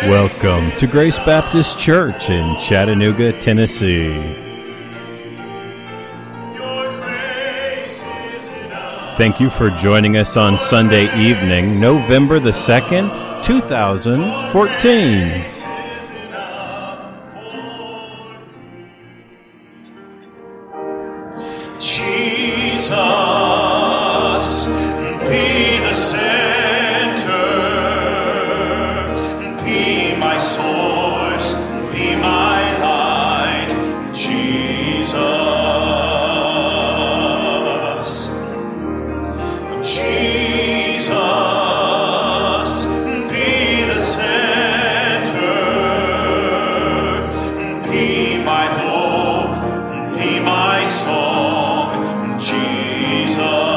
Welcome to Grace Baptist Church in Chattanooga, Tennessee. Thank you for joining us on Sunday evening, November the 2nd, 2014. Jesus, be the center, be my source, be my light, Jesus. Jesus, be the center, be my hope, be my song, Jesus.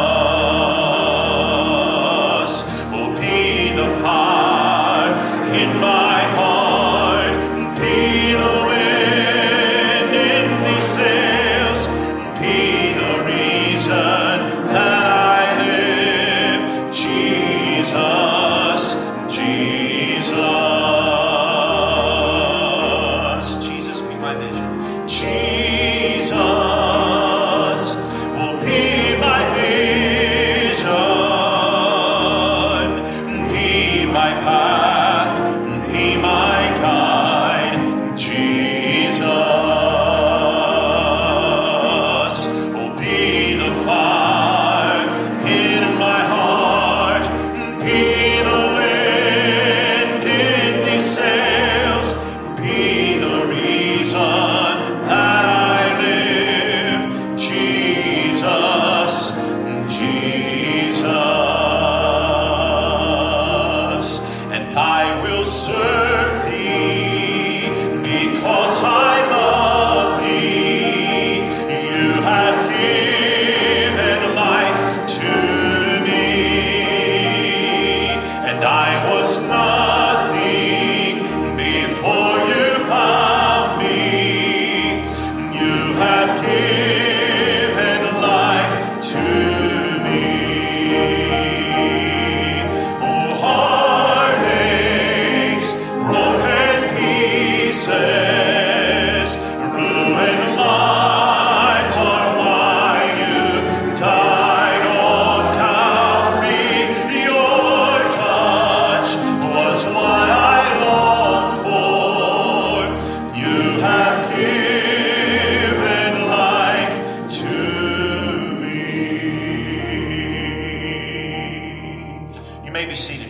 Oh, be the fire in my heart, be the wind in these sails, be the reason that I live, Jesus, Jesus. Jesus, be my vision. Jesus will be my vision, be my path, be my guide, Jesus will be the fire in my heart, be the wind in these sails, be the reason that I live, Jesus, Jesus. And I will serve thee because I love thee. You have given life to me, and I was nothing before you found me. You have given life to me. Oh, heartaches, broken pieces, ruined lives are why you died on Calvary. Your touch was what I longed for. You have given life to me. You may be seated.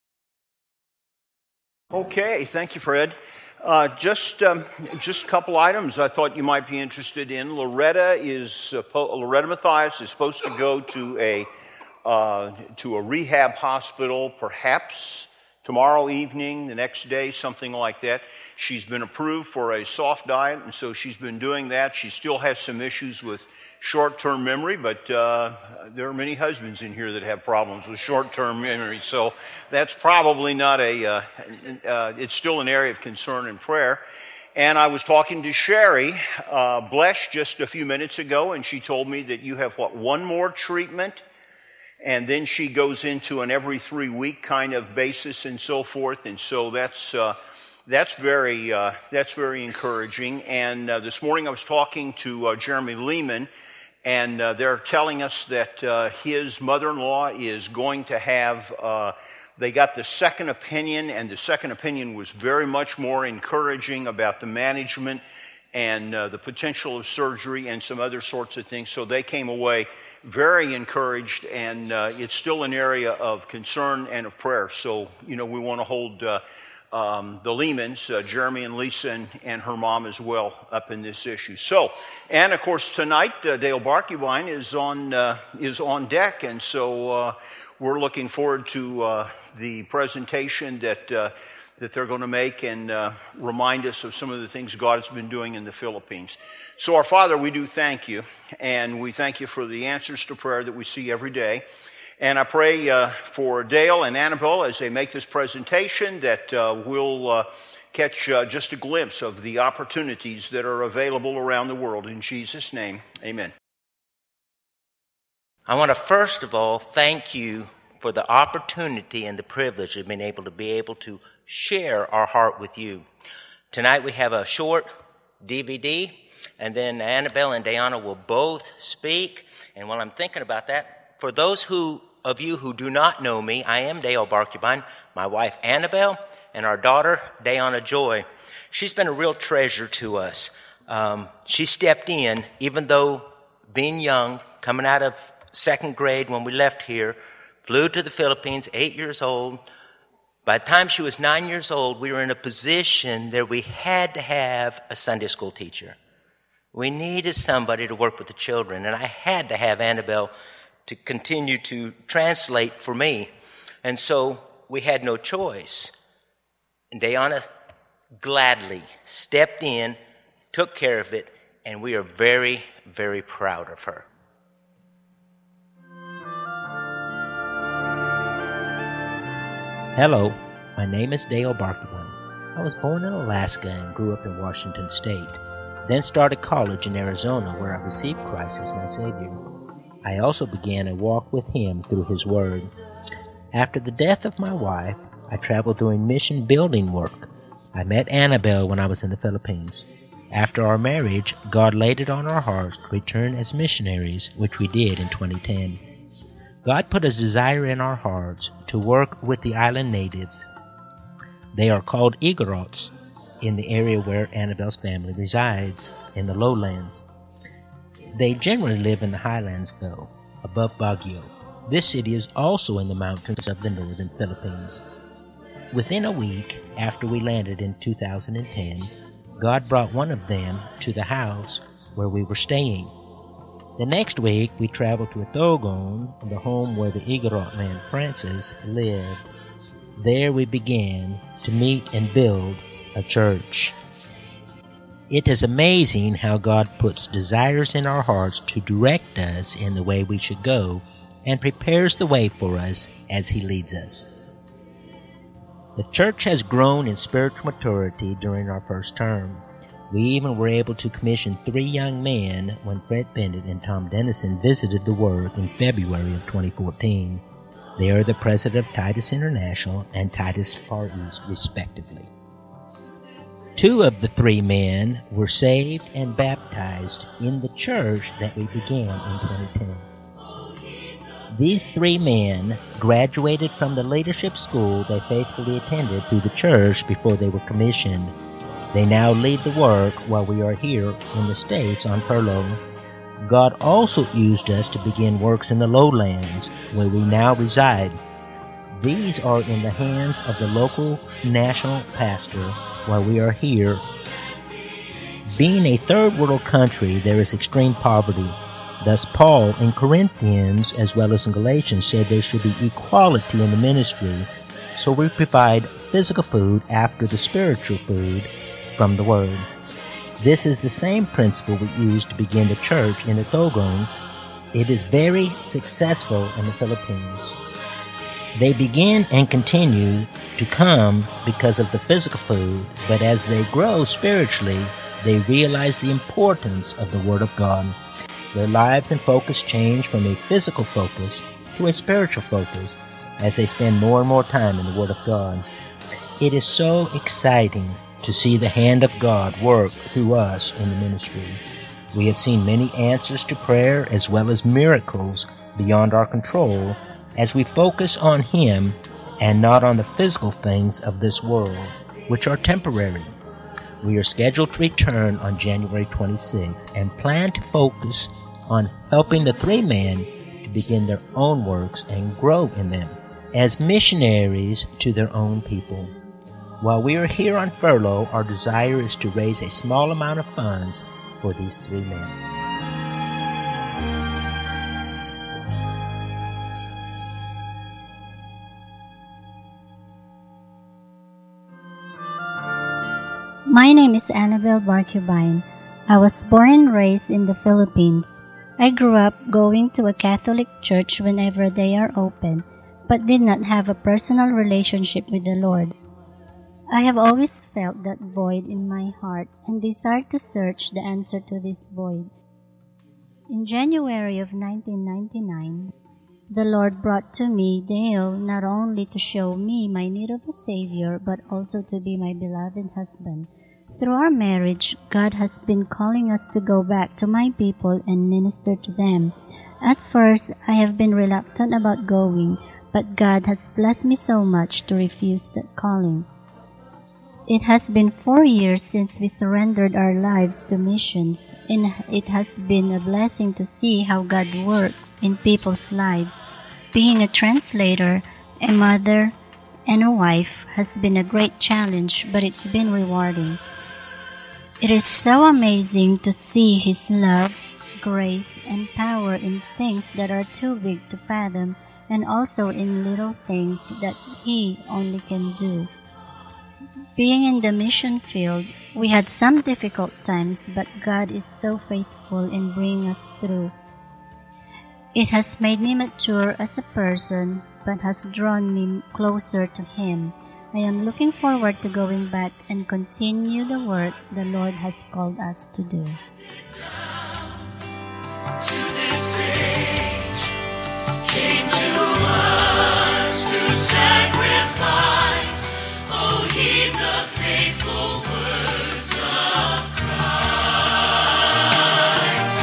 Okay, thank you, Fred. Just a couple items I thought you might be interested in. Loretta Mathias is supposed to go to a rehab hospital, perhaps tomorrow evening, the next day, something like that. She's been approved for a soft diet, and so she's been doing that. She still has some issues with short-term memory, but there are many husbands in here that have problems with short-term memory, so that's probably not it's still an area of concern and prayer. And I was talking to Sherry Blesh just a few minutes ago, and she told me that you have, one more treatment, and then she goes into an every 3-week kind of basis and so forth, and so that's very encouraging. And this morning I was talking to Jeremy Lehman, and they're telling us that his mother-in-law is going to have, they got the second opinion, and the second opinion was very much more encouraging about the management and the potential of surgery and some other sorts of things. So they came away very encouraged, and it's still an area of concern and of prayer. So, we want to hold the Lehmans, Jeremy and Lisa and her mom as well, up in this issue. So, and of course tonight Dale Barkewine is on deck, and so we're looking forward to the presentation that they're going to make and remind us of some of the things God has been doing in the Philippines. So, our Father, we do thank you, and we thank you for the answers to prayer that we see every day. And I pray for Dale and Annabelle as they make this presentation that we'll catch just a glimpse of the opportunities that are available around the world. In Jesus' name, amen. I want to first of all thank you for for the opportunity and the privilege of being able to share our heart with you. Tonight we have a short DVD, and then Annabelle and Diana will both speak. And while I'm thinking about that, for those of you who do not know me, I am Dale Barcubine, my wife Annabelle, and our daughter Diana Joy. She's been a real treasure to us. She stepped in, even though being young, coming out of second grade when we left here, flew to the Philippines, 8 years old. By the time she was 9 years old, we were in a position that we had to have a Sunday school teacher. We needed somebody to work with the children, and I had to have Annabelle to continue to translate for me. And so we had no choice. And Diana gladly stepped in, took care of it, and we are very, very proud of her. Hello, my name is Dale Barcubine. I was born in Alaska and grew up in Washington State, then started college in Arizona where I received Christ as my Savior. I also began a walk with Him through His Word. After the death of my wife, I traveled doing mission building work. I met Annabelle when I was in the Philippines. After our marriage, God laid it on our hearts to return as missionaries, which we did in 2010. God put a desire in our hearts to work with the island natives. They are called Igorots in the area where Annabelle's family resides, in the lowlands. They generally live in the highlands, though, above Baguio. This city is also in the mountains of the northern Philippines. Within a week after we landed in 2010, God brought one of them to the house where we were staying. The next week, we traveled to Itogon, the home where the Igorot man Francis lived. There we began to meet and build a church. It is amazing how God puts desires in our hearts to direct us in the way we should go and prepares the way for us as He leads us. The church has grown in spiritual maturity during our first term. We even were able to commission 3 young men when Fred Bennett and Tom Dennison visited the work in February of 2014. They are the president of Titus International and Titus Far East, respectively. 2 of the 3 men were saved and baptized in the church that we began in 2010. These 3 men graduated from the leadership school they faithfully attended through the church before they were commissioned. They now lead the work while we are here in the States on furlough. God also used us to begin works in the lowlands where we now reside. These are in the hands of the local national pastor while we are here. Being a third world country, there is extreme poverty. Thus Paul in Corinthians as well as in Galatians said there should be equality in the ministry, so we provide physical food after the spiritual food from the Word. This is the same principle we used to begin the church in Itogon. It is very successful in the Philippines. They begin and continue to come because of the physical food, but as they grow spiritually, they realize the importance of the Word of God. Their lives and focus change from a physical focus to a spiritual focus as they spend more and more time in the Word of God. It is so exciting to see the hand of God work through us in the ministry. We have seen many answers to prayer as well as miracles beyond our control as we focus on Him and not on the physical things of this world, which are temporary. We are scheduled to return on January 26th and plan to focus on helping the 3 men to begin their own works and grow in them as missionaries to their own people. While we are here on furlough, our desire is to raise a small amount of funds for these 3 men. My name is Annabelle Barcubine. I was born and raised in the Philippines. I grew up going to a Catholic church whenever they are open, but did not have a personal relationship with the Lord. I have always felt that void in my heart and desired to search the answer to this void. In January of 1999, The Lord brought to me Dale not only to show me my need of a Savior, but also to be my beloved husband. Through our marriage, God has been calling us to go back to my people and minister to them. At first, I have been reluctant about going, but God has blessed me so much to refuse that calling. It has been 4 years since we surrendered our lives to missions, and it has been a blessing to see how God works in people's lives. Being a translator, a mother, and a wife has been a great challenge, but it's been rewarding. It is so amazing to see His love, grace, and power in things that are too big to fathom, and also in little things that He only can do. Being in the mission field, we had some difficult times, but God is so faithful in bringing us through. It has made me mature as a person, but has drawn me closer to Him. I am looking forward to going back and continue the work the Lord has called us to do. To this age came to us through sacrifice. Oh, heed the faithful words of Christ.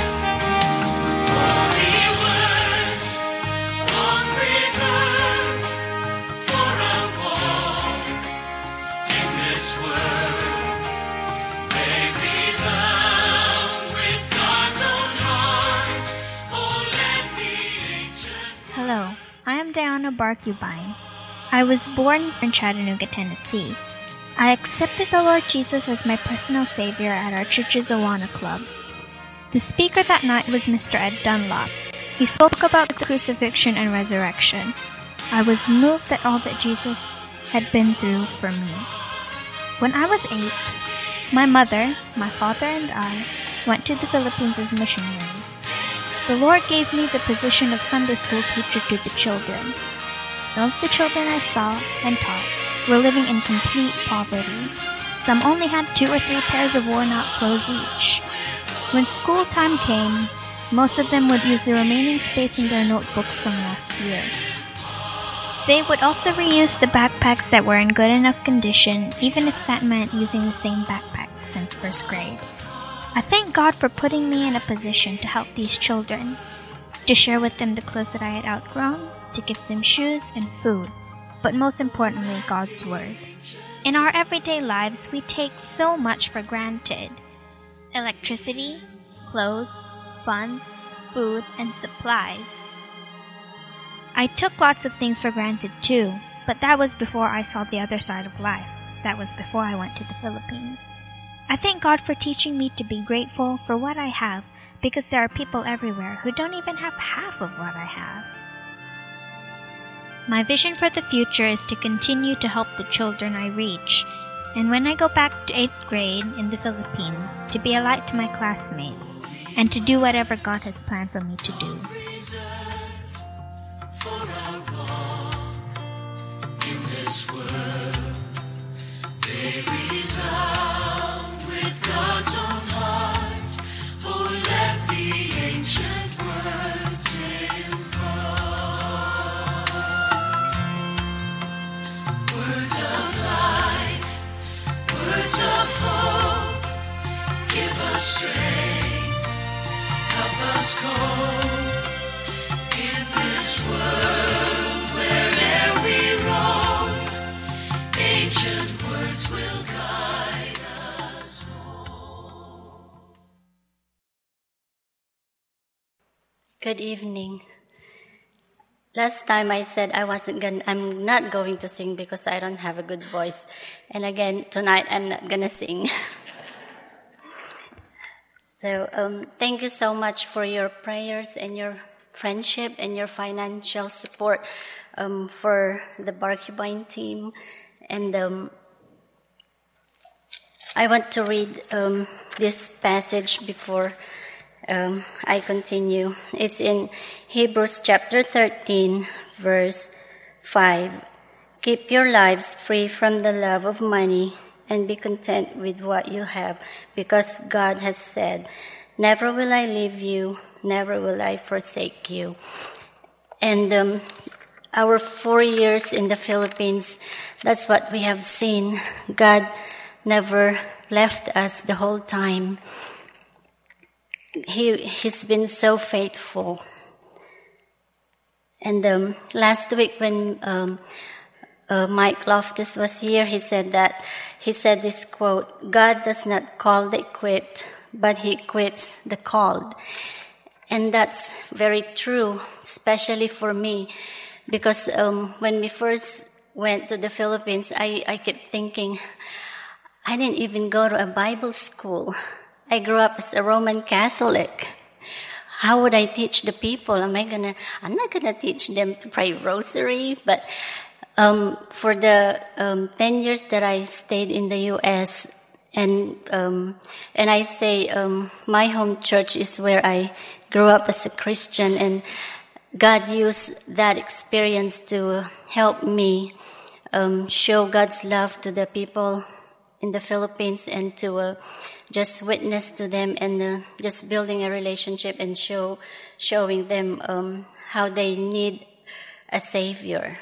Holy words, long preserved for a walk in this world. They resound with God's own heart. Oh, let the ancient. Hello, I am Diana Barcubine. I was born in Chattanooga, Tennessee. I accepted the Lord Jesus as my personal Savior at our church's Awana Club. The speaker that night was Mr. Ed Dunlop. He spoke about the crucifixion and resurrection. I was moved at all that Jesus had been through for me. When I was 8, my mother, my father, and I went to the Philippines as missionaries. The Lord gave me the position of Sunday school teacher to the children. Some of the children I saw and taught were living in complete poverty. Some only had 2 or 3 pairs of worn-out clothes each. When school time came, most of them would use the remaining space in their notebooks from last year. They would also reuse the backpacks that were in good enough condition, even if that meant using the same backpack since first grade. I thank God for putting me in a position to help these children, to share with them the clothes that I had outgrown, to give them shoes and food, but most importantly, God's Word. In our everyday lives, we take so much for granted. Electricity, clothes, funds, food, and supplies. I took lots of things for granted too, but that was before I saw the other side of life. That was before I went to the Philippines. I thank God for teaching me to be grateful for what I have, because there are people everywhere who don't even have half of what I have. My vision for the future is to continue to help the children I reach, and when I go back to 8th grade in the Philippines, to be a light to my classmates, and to do whatever God has planned for me to do. For a walk in this world, they resound with God's own heart. Oh, let the ancient words impart. Words of life, words of hope, give us strength, help us cope. In this world, where'er we roam, ancient words will guide us home. Good evening. Last time I said I'm not going to sing because I don't have a good voice. And again, tonight I'm not gonna sing. So, thank you so much for your prayers and your friendship and your financial support for the Barcubine team. And I want to read this passage before I continue. It's in Hebrews chapter 13, verse 5. Keep your lives free from the love of money and be content with what you have, because God has said, never will I leave you, never will I forsake you. And our 4 years in the Philippines, that's what we have seen. God never left us the whole time. He's been so faithful. And last week when Mike Loftus was here, he said this quote, "God does not call the equipped, but He equips the called." And that's very true, especially for me, because when we first went to the Philippines, I kept thinking, I didn't even go to a Bible school. I grew up as a Roman Catholic. How would I teach the people? I'm not gonna teach them to pray rosary, but for the 10 years that I stayed in the U.S., and I say my home church is where I grew up as a Christian, and God used that experience to help me show God's love to the people in the Philippines, and to just witness to them, and just building a relationship and showing them how they need a Savior.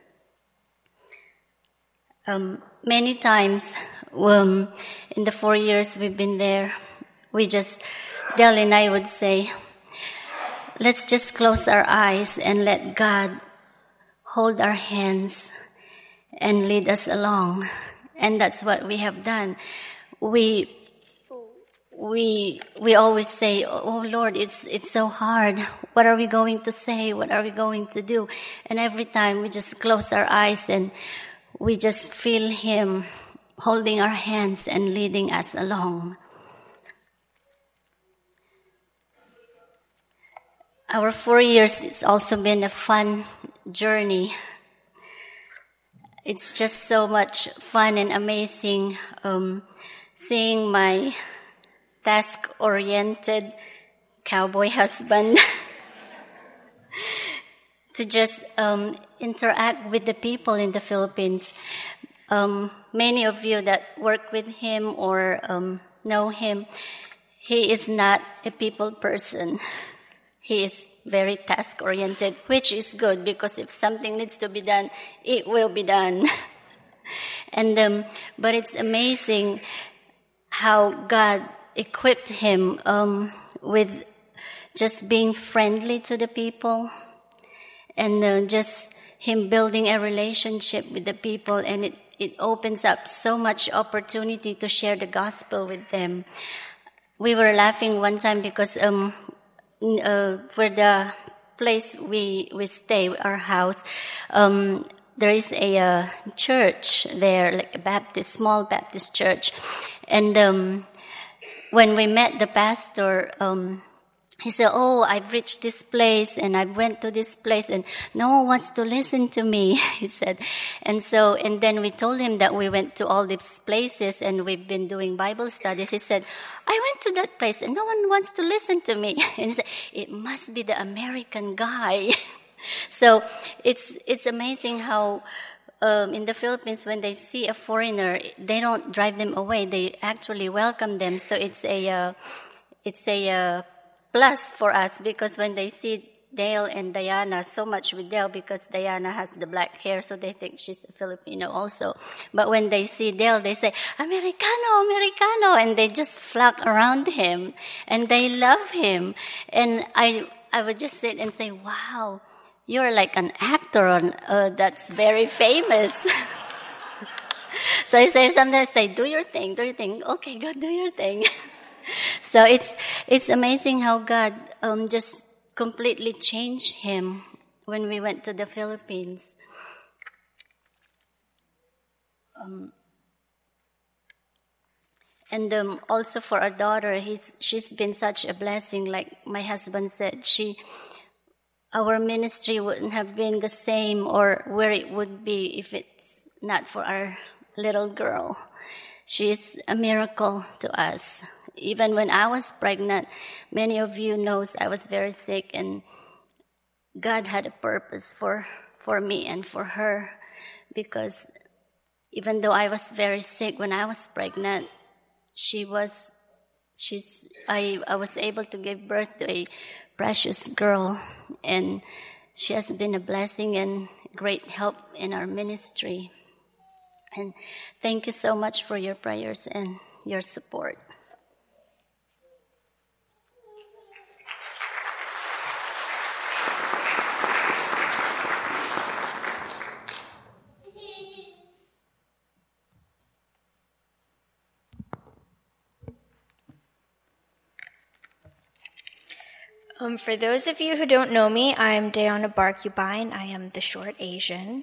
Many times in the 4 years we've been there, Del and I would say, let's just close our eyes and let God hold our hands and lead us along. And that's what we have done. We always say, "Oh Lord, it's so hard. What are we going to say? What are we going to do?" And every time we just close our eyes and we just feel Him holding our hands and leading us along. Our 4 years has also been a fun journey. It's just so much fun and amazing seeing my task-oriented cowboy husband to just interact with the people in the Philippines. Many of you that work with him or know him, he is not a people person. He is very task-oriented, which is good, because if something needs to be done, it will be done. And but it's amazing how God equipped him with just being friendly to the people, and just him building a relationship with the people, and it opens up so much opportunity to share the gospel with them. We were laughing one time because for the place we stay, our house, there is a church there, like a small Baptist church. And when we met the pastor, he said, "Oh, I've reached this place and I went to this place and no one wants to listen to me," he said. And then we told him that we went to all these places and we've been doing Bible studies. He said, "I went to that place and no one wants to listen to me." And he said, "It must be the American guy." So it's amazing how in the Philippines, when they see a foreigner, they don't drive them away. They actually welcome them. So it's a plus for us, because when they see Dale and Diana, so much with Dale because Diana has the black hair, so they think she's a Filipino also. But when they see Dale, they say, "Americano, Americano," and they just flock around him and they love him. And I would just sit and say, "Wow, you're like an actor that's very famous." So I say, sometimes I say, do your thing. Okay, go do your thing. So it's amazing how God just completely changed him when we went to the Philippines. And also for our daughter, she's been such a blessing. Like my husband said, our ministry wouldn't have been the same or where it would be if it's not for our little girl. She's a miracle to us. Even when I was pregnant, many of you knows I was very sick, and God had a purpose for me and for her, because even though I was very sick when I was pregnant, I was able to give birth to a precious girl, and She has been a blessing and great help in our ministry. And thank you so much for your prayers and your support. For those of you who don't know me, I'm Diana Barcubine. I am the short Asian.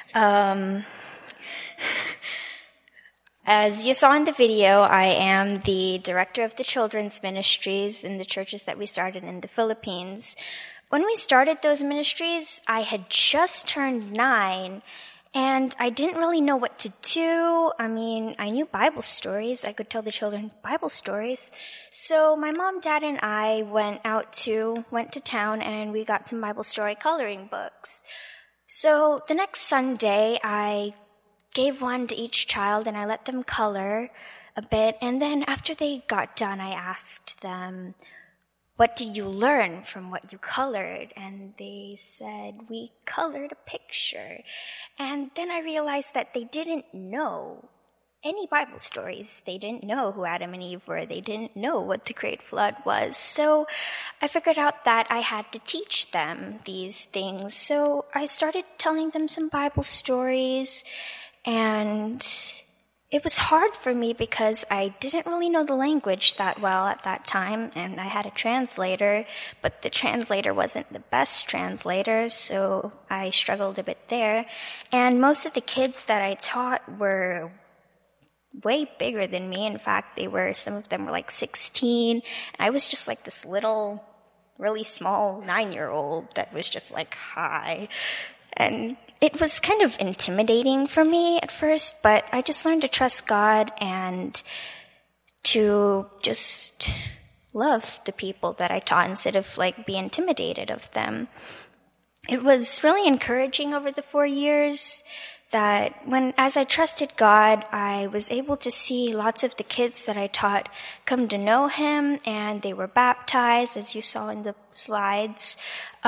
As you saw in the video, I am the director of the children's ministries in the churches that we started in the Philippines. When we started those ministries, I had just turned 9, and I didn't really know what to do. I mean, I knew Bible stories. I could tell the children Bible stories. So my mom, dad, and I went to town, and we got some Bible story coloring books. So the next Sunday, I gave one to each child, and I let them color a bit. And then after they got done, I asked them, "What did you learn from what you colored?" And they said, "We colored a picture." And then I realized that they didn't know any Bible stories. They didn't know who Adam and Eve were. They didn't know what the Great Flood was. So I figured out that I had to teach them these things. So I started telling them some Bible stories, and it was hard for me because I didn't really know the language that well at that time, and I had a translator, but the translator wasn't the best translator, so I struggled a bit there. And most of the kids that I taught were way bigger than me. In fact, some of them were like 16, and I was just like this little, really small 9-year-old that was just like, "Hi." And it was kind of intimidating for me at first, but I just learned to trust God and to just love the people that I taught instead of like be intimidated of them. It was really encouraging over the 4 years that as I trusted God, I was able to see lots of the kids that I taught come to know Him, and they were baptized, as you saw in the slides.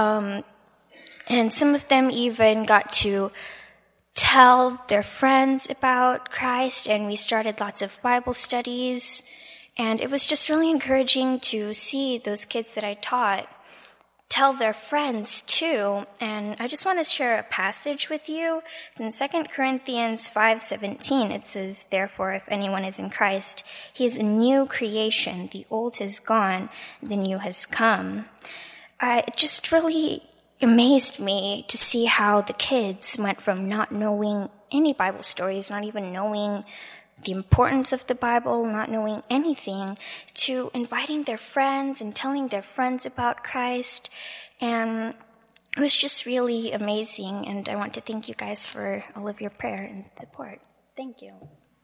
And some of them even got to tell their friends about Christ, and we started lots of Bible studies. And it was just really encouraging to see those kids that I taught tell their friends too. And I just want to share a passage with you. In 2 Corinthians 5:17, it says, "Therefore, if anyone is in Christ, he is a new creation. The old has gone, the new has come." It just really amazed me to see how the kids went from not knowing any Bible stories, not even knowing the importance of the Bible, not knowing anything, to inviting their friends and telling their friends about Christ. And it was just really amazing, and I want to thank you guys for all of your prayer and support. Thank you.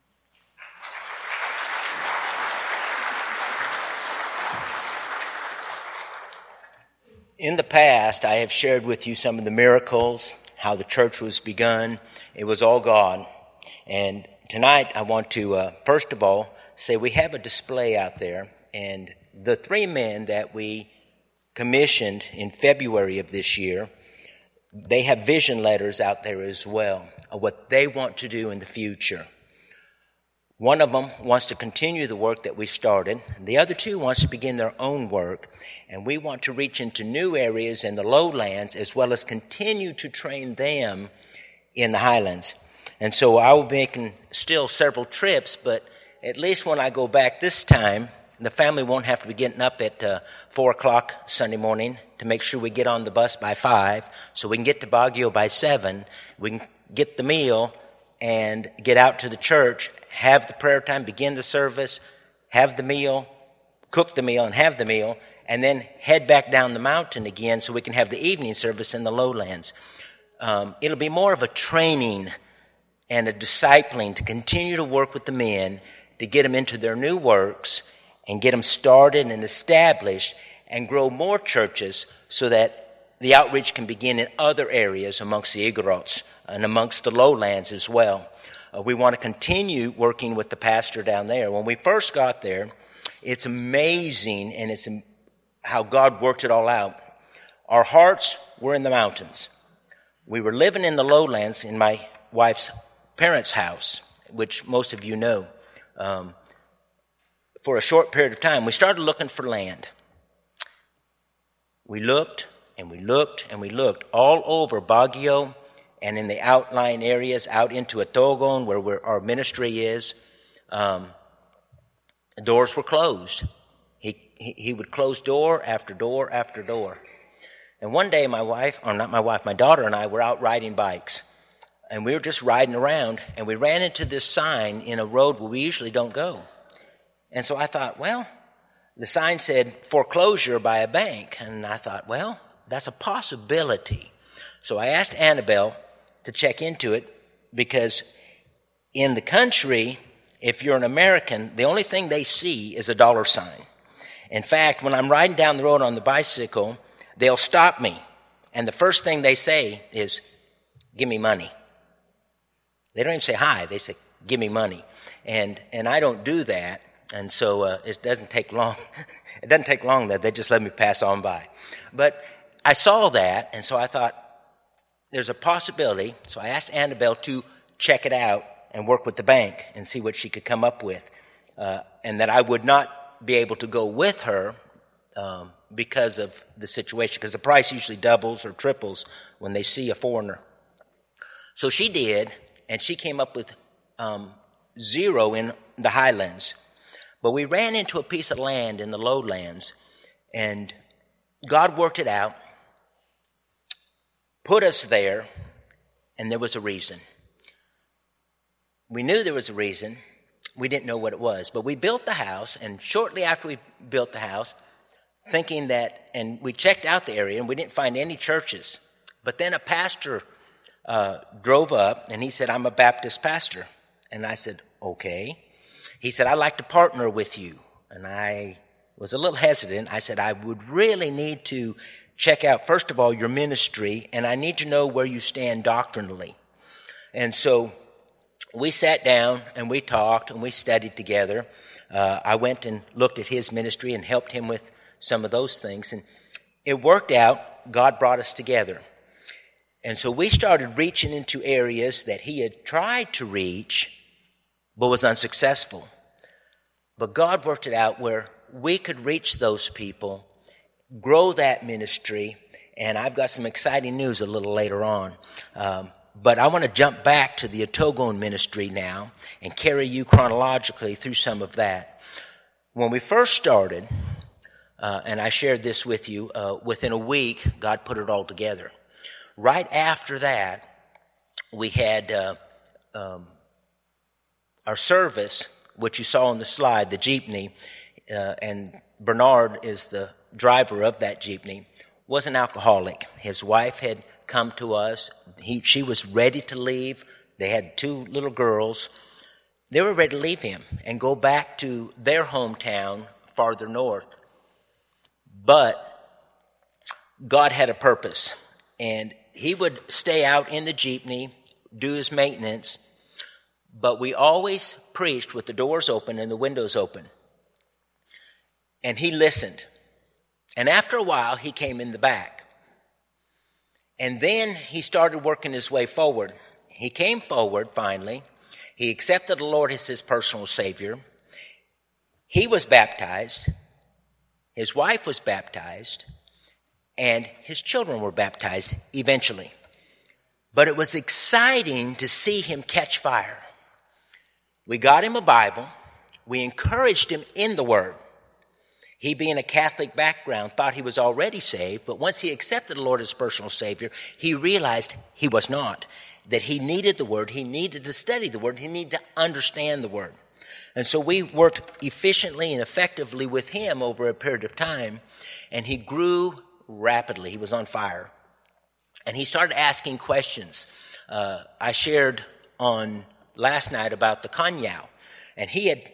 In the past, I have shared with you some of the miracles, how the church was begun. It was all God. And tonight, I want to, first of all, say we have a display out there. And the 3 men that we commissioned in February of this year, they have vision letters out there as well of what they want to do in the future. One of them wants to continue the work that we started. The other 2 wants to begin their own work. And we want to reach into new areas in the lowlands as well as continue to train them in the highlands. And so I will be making still several trips, but at least when I go back this time, the family won't have to be getting up at 4 o'clock Sunday morning to make sure we get on the bus by 5 so we can get to Baguio by 7. We can get the meal and get out to the church, have the prayer time, begin the service, have the meal, cook the meal and have the meal, and then head back down the mountain again so we can have the evening service in the lowlands. It'll be more of a training and a discipling to continue to work with the men to get them into their new works and get them started and established and grow more churches so that the outreach can begin in other areas amongst the Igorots and amongst the lowlands as well. We want to continue working with the pastor down there. When we first got there, it's amazing, and it's how God worked it all out. Our hearts were in the mountains. We were living in the lowlands in my wife's parents' house, which most of you know. For a short period of time, we started looking for land. We looked and we looked and we looked all over Baguio and in the outlying areas out into Atogon where our ministry is. Doors were closed. He would close door after door after door. And one day my daughter and I were out riding bikes. And we were just riding around and we ran into this sign in a road where we usually don't go. And so I thought, well, the sign said foreclosure by a bank. And I thought, well, that's a possibility. So I asked Annabelle to check into it because in the country, if you're an American, the only thing they see is a dollar sign. In fact, when I'm riding down the road on the bicycle, they'll stop me. And the first thing they say is, give me money. They don't even say hi. They say, give me money. And I don't do that. And so it doesn't take long. It doesn't take long that they just let me pass on by. But I saw that, and so I thought, there's a possibility. So I asked Annabelle to check it out and work with the bank and see what she could come up with. And that I would not be able to go with her because of the situation, because the price usually doubles or triples when they see a foreigner. So she did, and she came up with zero in the highlands. But we ran into a piece of land in the lowlands, and God worked it out, put us there, and there was a reason. We knew there was a reason. We didn't know what it was. But we built the house, and shortly after we built the house, thinking that, and we checked out the area, and we didn't find any churches. But then a pastor drove up, and he said, I'm a Baptist pastor. And I said, okay. He said, I'd like to partner with you. And I was a little hesitant. I said, I would really need to check out, first of all, your ministry, and I need to know where you stand doctrinally. And so we sat down, and we talked, and we studied together. I went and looked at his ministry and helped him with some of those things. And it worked out. God brought us together. And so we started reaching into areas that he had tried to reach, but was unsuccessful. But God worked it out where we could reach those people, grow that ministry, and I've got some exciting news a little later on. But I want to jump back to the Atogon ministry now and carry you chronologically through some of that. When we first started, and I shared this with you, within a week, God put it all together. Right after that, we had our service, which you saw on the slide, the jeepney, and Bernard is the driver of that jeepney, was an alcoholic. His wife had come to us. She was ready to leave. They had 2 little girls. They were ready to leave him and go back to their hometown farther north. But God had a purpose, and he would stay out in the jeepney, do his maintenance, but we always preached with the doors open and the windows open. And he listened. And after a while, he came in the back. And then he started working his way forward. He came forward, finally. He accepted the Lord as his personal Savior. He was baptized. His wife was baptized. And his children were baptized eventually. But it was exciting to see him catch fire. We got him a Bible. We encouraged him in the Word. He, being a Catholic background, thought he was already saved, but once he accepted the Lord as personal Savior, he realized he was not, that he needed the Word, he needed to study the Word, he needed to understand the Word. And so we worked efficiently and effectively with him over a period of time, and he grew rapidly. He was on fire. And he started asking questions. I shared on last night about the Kanyao, and he had,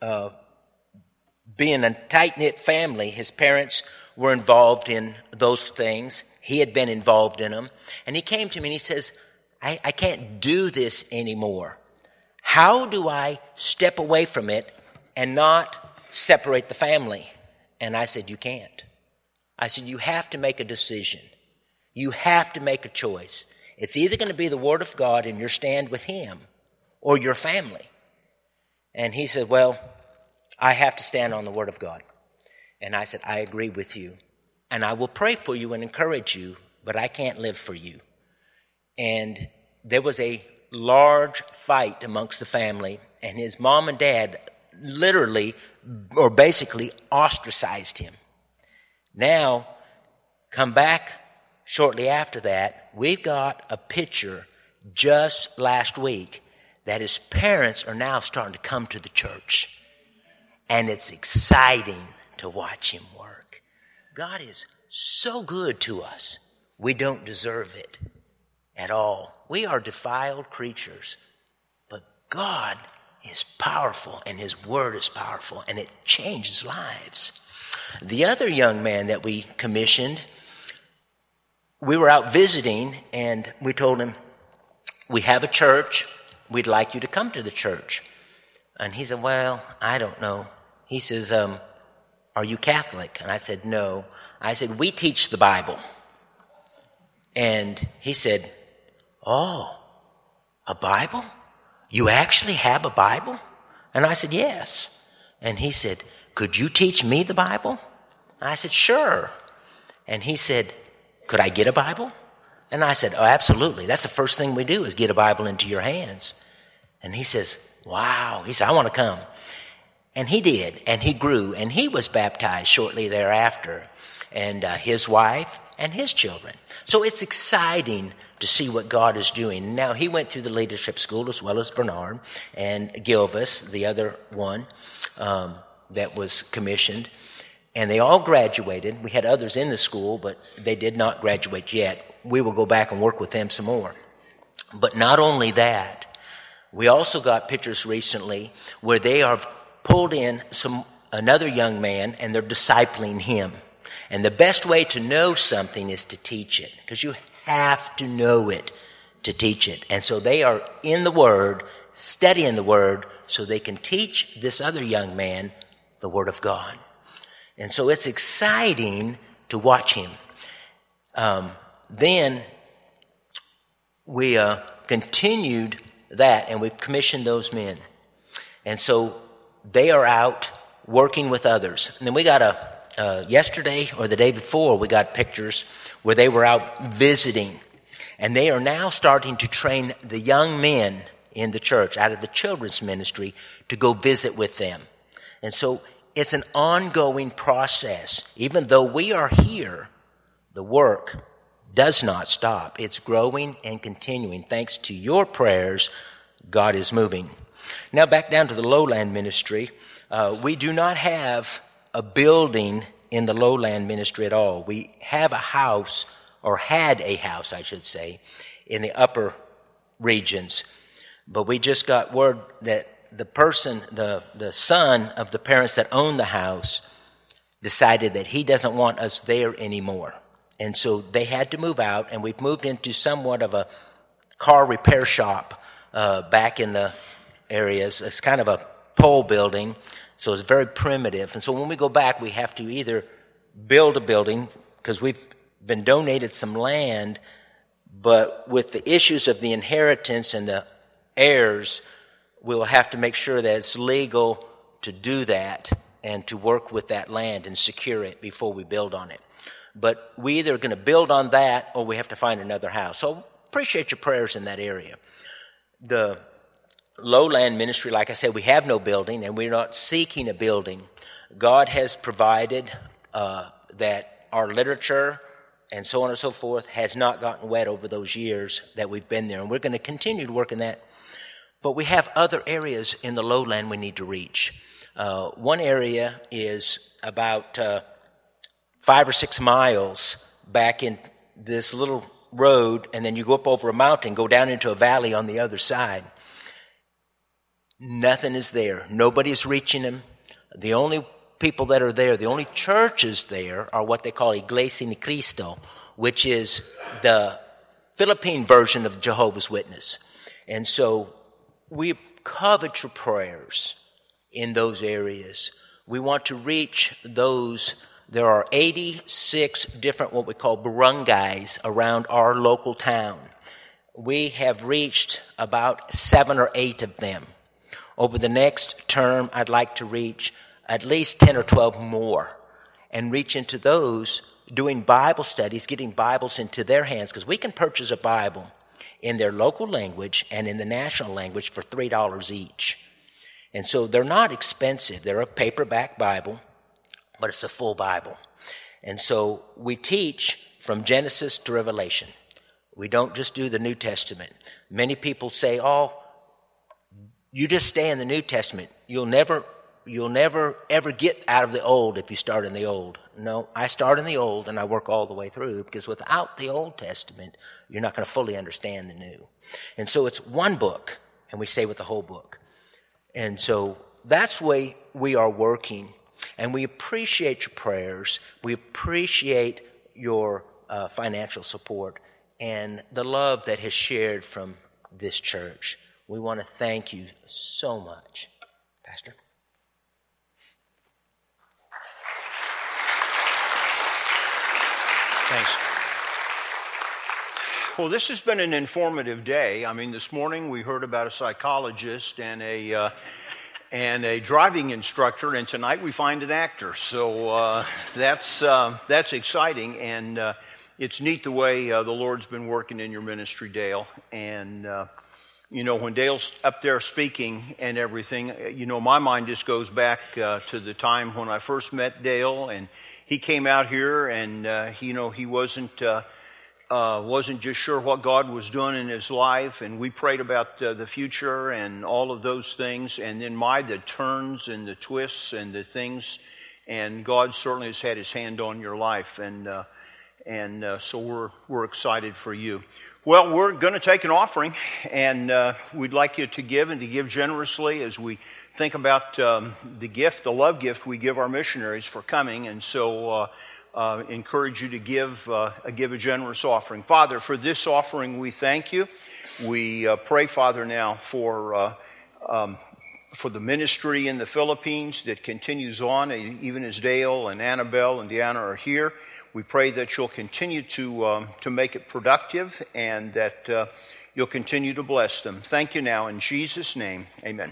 being a tight-knit family, his parents were involved in those things. He had been involved in them. And he came to me and he says, I can't do this anymore. How do I step away from it and not separate the family? And I said, you can't. I said, you have to make a decision. You have to make a choice. It's either going to be the Word of God and your stand with Him or your family. And he said, well, I have to stand on the Word of God. And I said, I agree with you. And I will pray for you and encourage you, but I can't live for you. And there was a large fight amongst the family, and his mom and dad literally or basically ostracized him. Now, come back shortly after that, we've got a picture just last week that his parents are now starting to come to the church. And it's exciting to watch him work. God is so good to us. We don't deserve it at all. We are defiled creatures. But God is powerful, and His Word is powerful, and it changes lives. The other young man that we commissioned, we were out visiting, and we told him, we have a church. We'd like you to come to the church. And he said, well, I don't know. He says, are you Catholic? And I said, no. I said, we teach the Bible. And he said, oh, a Bible? You actually have a Bible? And I said, yes. And he said, could you teach me the Bible? And I said, sure. And he said, could I get a Bible? And I said, oh, absolutely. That's the first thing we do is get a Bible into your hands. And he says, wow. He said, I want to come. And he did, and he grew, and he was baptized shortly thereafter, and his wife and his children. So it's exciting to see what God is doing. Now, he went through the leadership school as well as Bernard and Gilvis, the other one that was commissioned, and they all graduated. We had others in the school, but they did not graduate yet. We will go back and work with them some more. But not only that, we also got pictures recently where they are pulled in another young man, and they're discipling him. And the best way to know something is to teach it, because you have to know it to teach it. And so they are in the Word, studying the Word, so they can teach this other young man the Word of God. And so it's exciting to watch him. Then we continued that, and we've commissioned those men. And so they are out working with others. And then we got yesterday or the day before, we got pictures where they were out visiting. And they are now starting to train the young men in the church out of the children's ministry to go visit with them. And so it's an ongoing process. Even though we are here, the work does not stop. It's growing and continuing. Thanks to your prayers, God is moving. Now back down to the Lowland ministry. We do not have a building in the Lowland ministry at all. We have a house, or had a house, I should say, in the upper regions. But we just got word that the person, the son of the parents that own the house, decided that he doesn't want us there anymore. And so they had to move out, and we've moved into somewhat of a car repair shop back in the areas. It's kind of a pole building, so it's very primitive. And so when we go back, we have to either build a building, because we've been donated some land, but with the issues of the inheritance and the heirs, we will have to make sure that it's legal to do that and to work with that land and secure it before we build on it. But we either are going to build on that or we have to find another house. So appreciate your prayers in that area. The Lowland ministry, like I said, we have no building, and we're not seeking a building. God has provided that our literature and so on and so forth has not gotten wet over those years that we've been there, and we're going to continue to work in that. But we have other areas in the Lowland we need to reach. One area is about 5 or 6 miles back in this little road, and then you go up over a mountain, go down into a valley on the other side. Nothing is there. Nobody's reaching them. The only people that are there, the only churches there are what they call Iglesia ni Cristo, which is the Philippine version of Jehovah's Witness. And so we covet your prayers in those areas. We want to reach those there are 86 different what we call barangays around our local town. We have reached about 7 or 8 of them. Over the next term, I'd like to reach at least 10 or 12 more and reach into those doing Bible studies, getting Bibles into their hands, because we can purchase a Bible in their local language and in the national language for $3 each. And so they're not expensive. They're a paperback Bible, but it's a full Bible. And so we teach from Genesis to Revelation. We don't just do the New Testament. Many people say, oh, you just stay in the New Testament. You'll never ever get out of the old if you start in the old. No, I start in the old and I work all the way through, because without the Old Testament, you're not going to fully understand the new. And so it's one book, and we stay with the whole book. And so that's the way we are working. And we appreciate your prayers. We appreciate your financial support and the love that has shared from this church. We want to thank you so much. Pastor? Thanks. Well, this has been an informative day. I mean, this morning we heard about a psychologist and a driving instructor, and tonight we find an actor. So that's exciting, and it's neat the way the Lord's been working in your ministry, Dale. And when Dale's up there speaking and everything, my mind just goes back to the time when I first met Dale, and he came out here, and he wasn't just sure what God was doing in his life, and we prayed about the future and all of those things, and then the turns and the twists and the things, and God certainly has had His hand on your life, and so we're excited for you. Well, we're going to take an offering, and we'd like you to give, and to give generously as we think about the love gift we give our missionaries for coming, and so encourage you to give a generous offering. Father, for this offering we thank you. We pray, Father, now for the ministry in the Philippines that continues on, even as Dale and Annabelle and Deanna are here. We pray that you'll continue to make it productive, and that you'll continue to bless them. Thank you now in Jesus' name. Amen.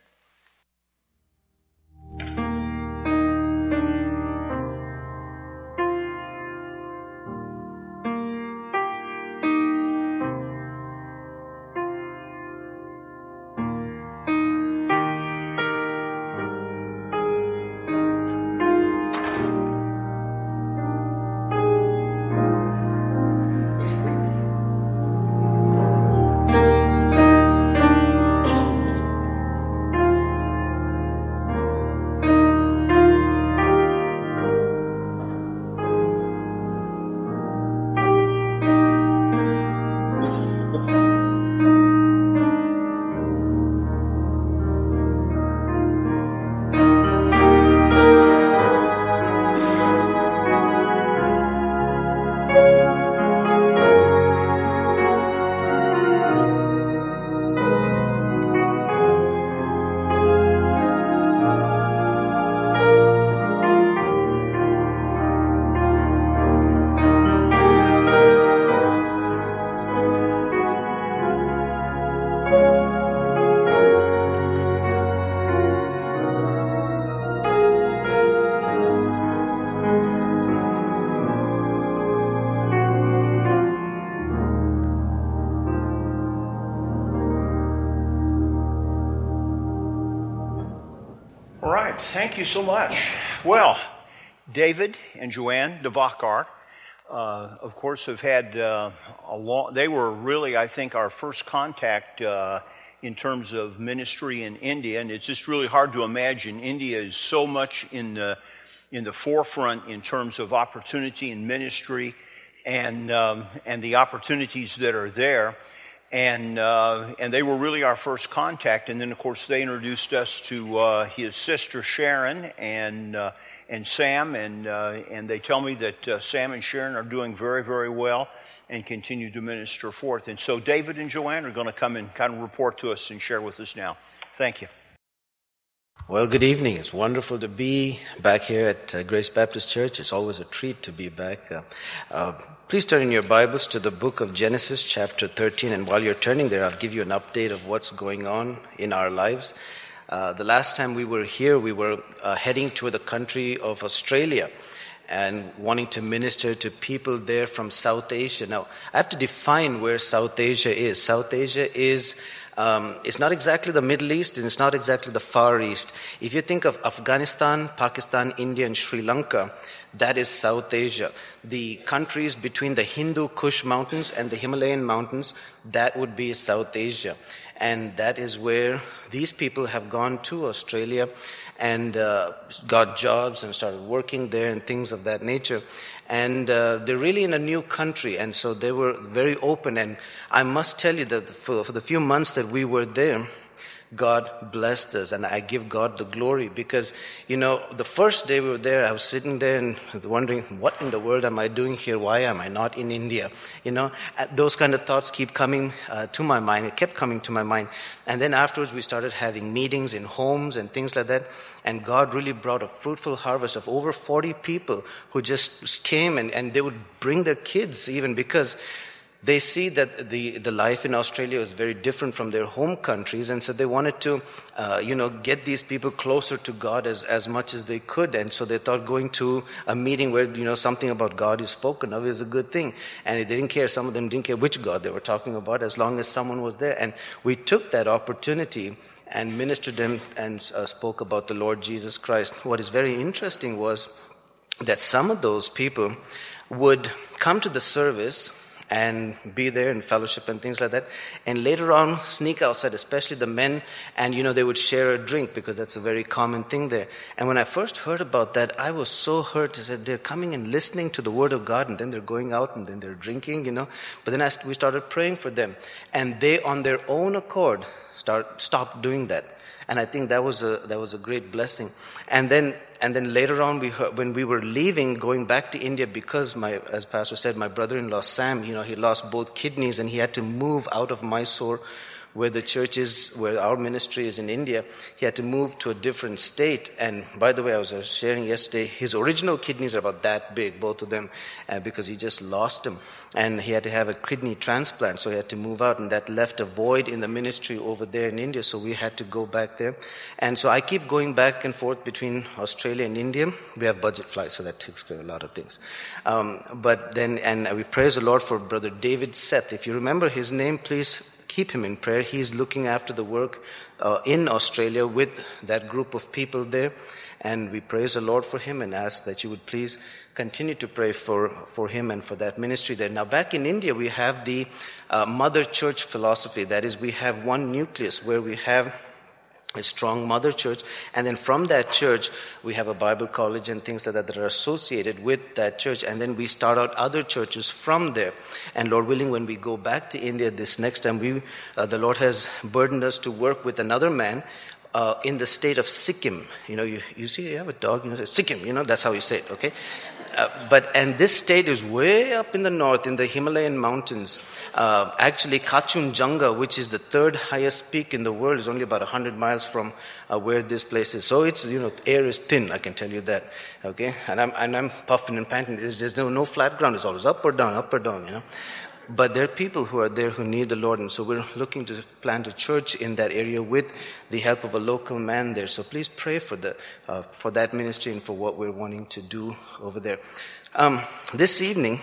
Thank you so much. Well, David and Joanne Devakar, of course, have had they were really, I think, our first contact in terms of ministry in India, and it's just really hard to imagine. India is so much in the forefront in terms of opportunity and ministry, and the opportunities that are there. And they were really our first contact. And then, of course, they introduced us to his sister Sharon and Sam. And they tell me that Sam and Sharon are doing very, very well and continue to minister forth. And so David and Joanne are going to come and kind of report to us and share with us now. Thank you. Well, good evening. It's wonderful to be back here at Grace Baptist Church. It's always a treat to be back. Please turn in your Bibles to the book of Genesis, chapter 13. And while you're turning there, I'll give you an update of what's going on in our lives. The last time we were here, we were heading to the country of Australia and wanting to minister to people there from South Asia. Now, I have to define where South Asia is. South Asia is... it's not exactly the Middle East, and it's not exactly the Far East. If you think of Afghanistan, Pakistan, India, and Sri Lanka, that is South Asia. The countries between the Hindu Kush Mountains and the Himalayan mountains, that would be South Asia. And that is where these people have gone to Australia and got jobs and started working there and things of that nature. And they're really in a new country, and so they were very open. And I must tell you that for the few months that we were there, God blessed us, and I give God the glory because, the first day we were there, I was sitting there and wondering, what in the world am I doing here? Why am I not in India? Those kind of thoughts keep coming to my mind. It kept coming to my mind. And then afterwards, we started having meetings in homes and things like that. And God really brought a fruitful harvest of over 40 people who just came and they would bring their kids even because they see that the life in Australia is very different from their home countries, and so they wanted to, get these people closer to God as much as they could. And so they thought going to a meeting where, something about God is spoken of is a good thing. And they didn't care, some of them didn't care which God they were talking about as long as someone was there. And we took that opportunity and ministered them and spoke about the Lord Jesus Christ. What is very interesting was that some of those people would come to the service and be there in fellowship and things like that, and later on sneak outside, especially the men, and they would share a drink because that's a very common thing there. And when I first heard about that, I was so hurt. I said, they're coming and listening to the Word of God, and then they're going out and then they're drinking, But then we started praying for them, and they on their own accord stopped doing that. And I think that was a great blessing. And then later on, we heard, when we were leaving, going back to India, because as Pastor said, my brother-in-law Sam, he lost both kidneys and he had to move out of Mysore, where the church is, where our ministry is in India. He had to move to a different state. And by the way, I was sharing yesterday, his original kidneys are about that big, both of them, because he just lost them. And he had to have a kidney transplant, so he had to move out, and that left a void in the ministry over there in India, so we had to go back there. And so I keep going back and forth between Australia and India. We have budget flights, so that takes care of a lot of things. But then, and we praise the Lord for Brother David Seth. If you remember his name, please keep him in prayer. He's looking after the work in Australia with that group of people there. And we praise the Lord for him and ask that you would please continue to pray for him and for that ministry there. Now, back in India, we have the mother church philosophy. That is, we have one nucleus where we have a strong mother church, and then from that church we have a Bible college and things like that are associated with that church, and then we start out other churches from there. And Lord willing, when we go back to India this next time, the Lord has burdened us to work with another man in the state of Sikkim. You see, you have a dog, Sikkim, that's how you say it, okay? And this state is way up in the north, in the Himalayan mountains. Actually, Kachunjunga, which is the third highest peak in the world, is only about 100 miles from where this place is. So it's, air is thin, I can tell you that, okay? And I'm puffing and panting. There's no flat ground. It's always up or down, But there are people who are there who need the Lord, and so we're looking to plant a church in that area with the help of a local man there. So please pray for that ministry and for what we're wanting to do over there. This evening,